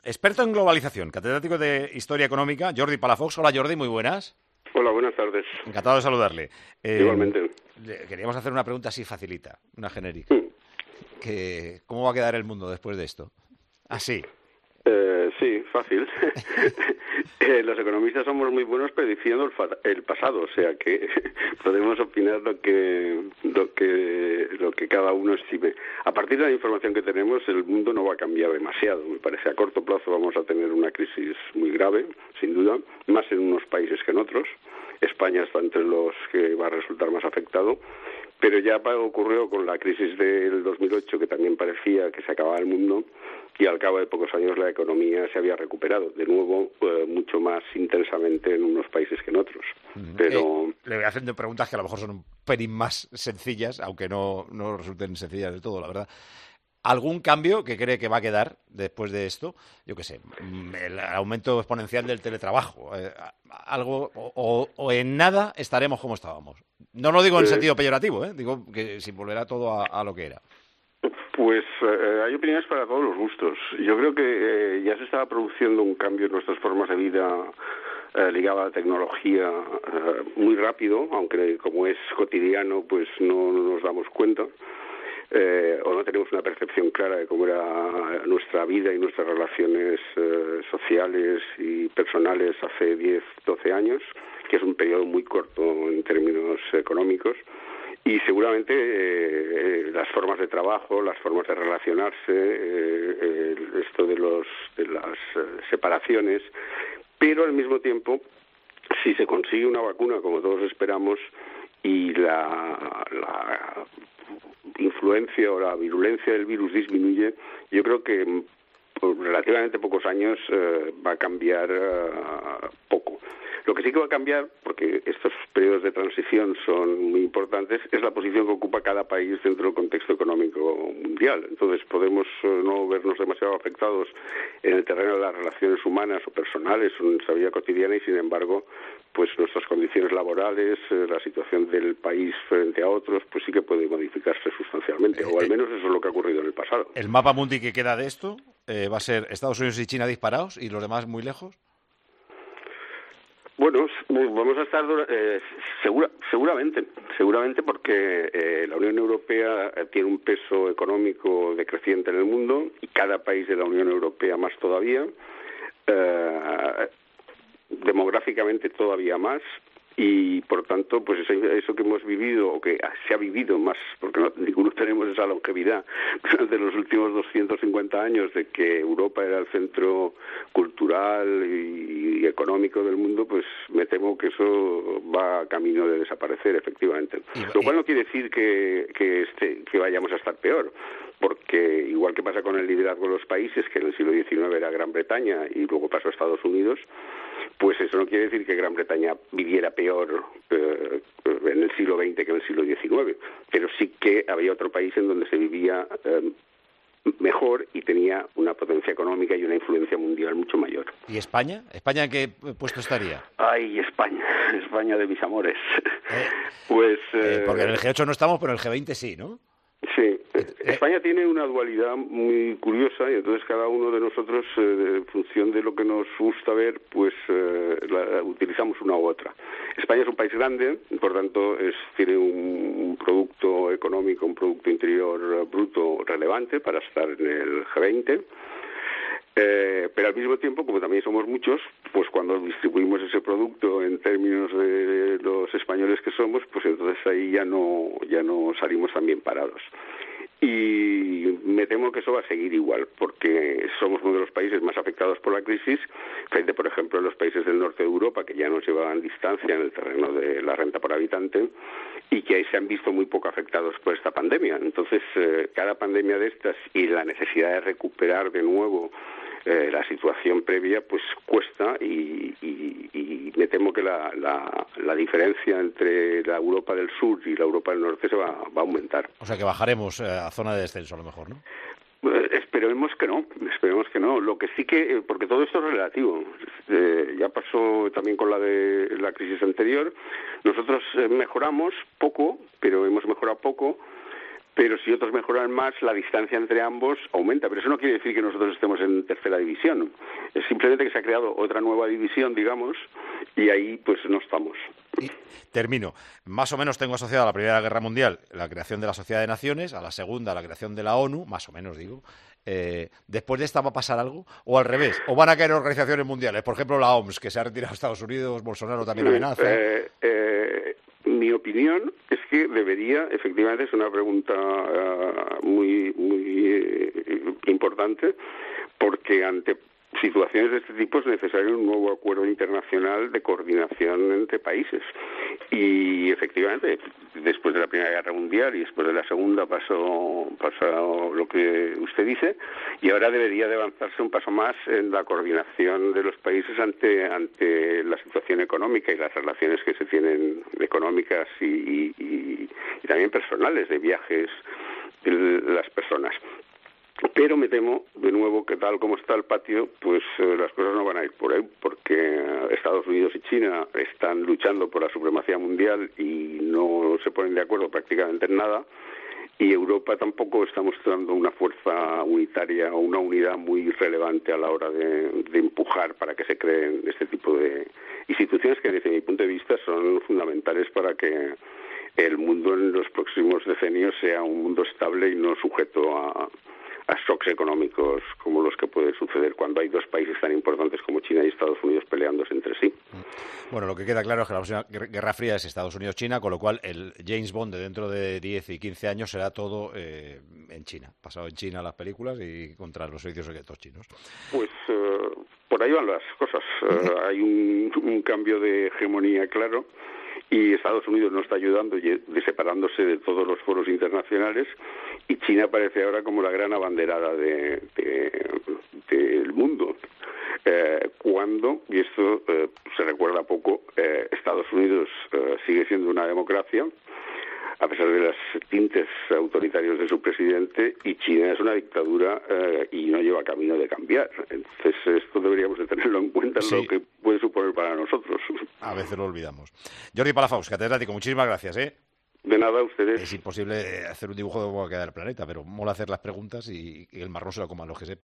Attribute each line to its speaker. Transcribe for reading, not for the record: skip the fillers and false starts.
Speaker 1: experto en globalización, catedrático de Historia Económica, Jordi Palafox. Hola, Jordi, muy buenas.
Speaker 2: Hola, buenas tardes.
Speaker 1: Encantado de saludarle.
Speaker 2: Igualmente.
Speaker 1: Queríamos hacer una pregunta así facilita, una genérica. ¿Cómo va a quedar el mundo después de esto? Así.
Speaker 2: Sí, fácil. Los economistas somos muy buenos prediciendo el pasado, o sea que podemos opinar lo que cada uno estime. A partir de la información que tenemos, el mundo no va a cambiar demasiado. Me parece a corto plazo vamos a tener una crisis muy grave, sin duda, más en unos países que en otros. España está entre los que va a resultar más afectado. Pero ya ocurrió con la crisis del 2008, que también parecía que se acababa el mundo, y al cabo de pocos años la economía se había recuperado, de nuevo, mucho más intensamente en unos países que en otros. Pero
Speaker 1: le voy haciendo preguntas que a lo mejor son un pelín más sencillas, aunque no resulten sencillas de todo, la verdad. ¿Algún cambio que cree que va a quedar después de esto? Yo qué sé, el aumento exponencial del teletrabajo, algo o en nada estaremos como estábamos. No lo digo en sentido peyorativo, digo que si volverá todo a lo que era.
Speaker 2: Pues hay opiniones para todos los gustos. Yo creo que ya se estaba produciendo un cambio en nuestras formas de vida ligado a la tecnología muy rápido, aunque como es cotidiano pues no nos damos cuenta. O no tenemos una percepción clara de cómo era nuestra vida y nuestras relaciones sociales y personales hace 10, 12 años, que es un periodo muy corto en términos económicos. Y seguramente las formas de trabajo, las formas de relacionarse, esto de las separaciones, pero al mismo tiempo, si se consigue una vacuna, como todos esperamos, y la influencia o la virulencia del virus disminuye, yo creo que por relativamente pocos años va a cambiar poco. Lo que sí que va a cambiar, porque estos periodos de transición son muy importantes, es la posición que ocupa cada país dentro del contexto económico mundial. Entonces podemos no vernos demasiado afectados en el terreno de las relaciones humanas o personales o en nuestra vida cotidiana y, sin embargo, pues nuestras condiciones laborales, la situación del país frente a otros, pues sí que puede modificarse sustancialmente, o al menos eso es lo que ha ocurrido en el pasado.
Speaker 1: ¿El mapa mundi que queda de esto va a ser Estados Unidos y China disparados y los demás muy lejos?
Speaker 2: Bueno, vamos a estar seguramente porque la Unión Europea tiene un peso económico decreciente en el mundo y cada país de la Unión Europea más todavía, demográficamente todavía más. Y por tanto, pues eso que hemos vivido, o que se ha vivido más, porque ninguno tenemos esa longevidad durante los últimos 250 años de que Europa era el centro cultural y económico del mundo, pues me temo que eso va camino de desaparecer, efectivamente. Lo cual no quiere decir que vayamos a estar peor, porque igual que pasa con el liderazgo de los países, que en el siglo XIX era Gran Bretaña y luego pasó a Estados Unidos, pues eso no quiere decir que Gran Bretaña viviera peor en el siglo XX que en el siglo XIX, pero sí que había otro país en donde se vivía mejor y tenía una potencia económica y una influencia mundial mucho mayor.
Speaker 1: ¿Y España? ¿España en qué puesto estaría?
Speaker 2: Ay, España de mis amores. Pues
Speaker 1: porque en el G8 no estamos, pero en el G20 sí, ¿no?
Speaker 2: Sí, España tiene una dualidad muy curiosa y entonces cada uno de nosotros, en función de lo que nos gusta ver, pues utilizamos una u otra. España es un país grande, por tanto tiene un producto económico, un producto interior bruto relevante para estar en el G20. Pero al mismo tiempo, como también somos muchos, pues cuando distribuimos ese producto en términos de los españoles que somos, pues entonces ahí ya no salimos tan bien parados. Y me temo que eso va a seguir igual, porque somos uno de los países más afectados por la crisis, frente, por ejemplo, a los países del norte de Europa, que ya nos llevaban distancia en el terreno de la renta por habitante, y que ahí se han visto muy poco afectados por esta pandemia. Entonces, cada pandemia de estas y la necesidad de recuperar de nuevo la situación previa, pues cuesta y me temo que la diferencia entre la Europa del sur y la Europa del norte se va a aumentar.
Speaker 1: O sea que bajaremos a zona de descenso a lo mejor, ¿no?
Speaker 2: Esperemos que no. Lo que sí que, porque todo esto es relativo, ya pasó también con la crisis anterior. Nosotros mejoramos poco, pero hemos mejorado poco. pero si otros mejoran más, la distancia entre ambos aumenta. Pero eso no quiere decir que nosotros estemos en tercera división. Es simplemente que se ha creado otra nueva división, digamos, y ahí pues no estamos.
Speaker 1: Y termino. Más o menos tengo asociado a la Primera Guerra Mundial la creación de la Sociedad de Naciones, a la Segunda la creación de la ONU, más o menos digo. ¿Después de esta va a pasar algo? ¿O al revés? ¿O van a caer organizaciones mundiales? Por ejemplo, la OMS, que se ha retirado a Estados Unidos, Bolsonaro también amenaza.
Speaker 2: Mi opinión es que debería, efectivamente, es una pregunta muy importante, porque ante situaciones de este tipo es necesario un nuevo acuerdo internacional de coordinación entre países. Y efectivamente, después de la Primera Guerra Mundial y después de la Segunda pasó lo que usted dice, y ahora debería de avanzarse un paso más en la coordinación de los países ante la situación económica y las relaciones que se tienen económicas y también personales, de viajes de las personas. Pero me temo, de nuevo, que tal como está el patio, pues las cosas no van a ir por ahí, porque Estados Unidos y China están luchando por la supremacía mundial y no se ponen de acuerdo prácticamente en nada, y Europa tampoco está mostrando una fuerza unitaria o una unidad muy relevante a la hora de empujar para que se creen este tipo de instituciones que, desde mi punto de vista, son fundamentales para que el mundo en los próximos decenios sea un mundo estable y no sujeto a shocks económicos como los que puede suceder cuando hay dos países tan importantes como China y Estados Unidos peleándose entre sí.
Speaker 1: Bueno, lo que queda claro es que la próxima Guerra Fría es Estados Unidos-China, con lo cual el James Bond de dentro de 10 y 15 años será todo en China, basado en China las películas y contra los servicios secretos chinos.
Speaker 2: Pues por ahí van las cosas. Hay un cambio de hegemonía claro, y Estados Unidos no está ayudando, separándose de todos los foros internacionales, y China aparece ahora como la gran abanderada del mundo. Cuando, y esto se recuerda poco, Estados Unidos sigue siendo una democracia, a pesar de los tintes autoritarios de su presidente, y China es una dictadura y no lleva camino de cambiar. Entonces esto deberíamos de tenerlo en cuenta en lo que puede suponer para nosotros.
Speaker 1: A veces lo olvidamos. Jordi Palafox, catedrático, muchísimas gracias.
Speaker 2: De nada, a ustedes.
Speaker 1: Es imposible hacer un dibujo de cómo va a quedar el planeta, pero mola hacer las preguntas y el marrón se lo coman los que sepan.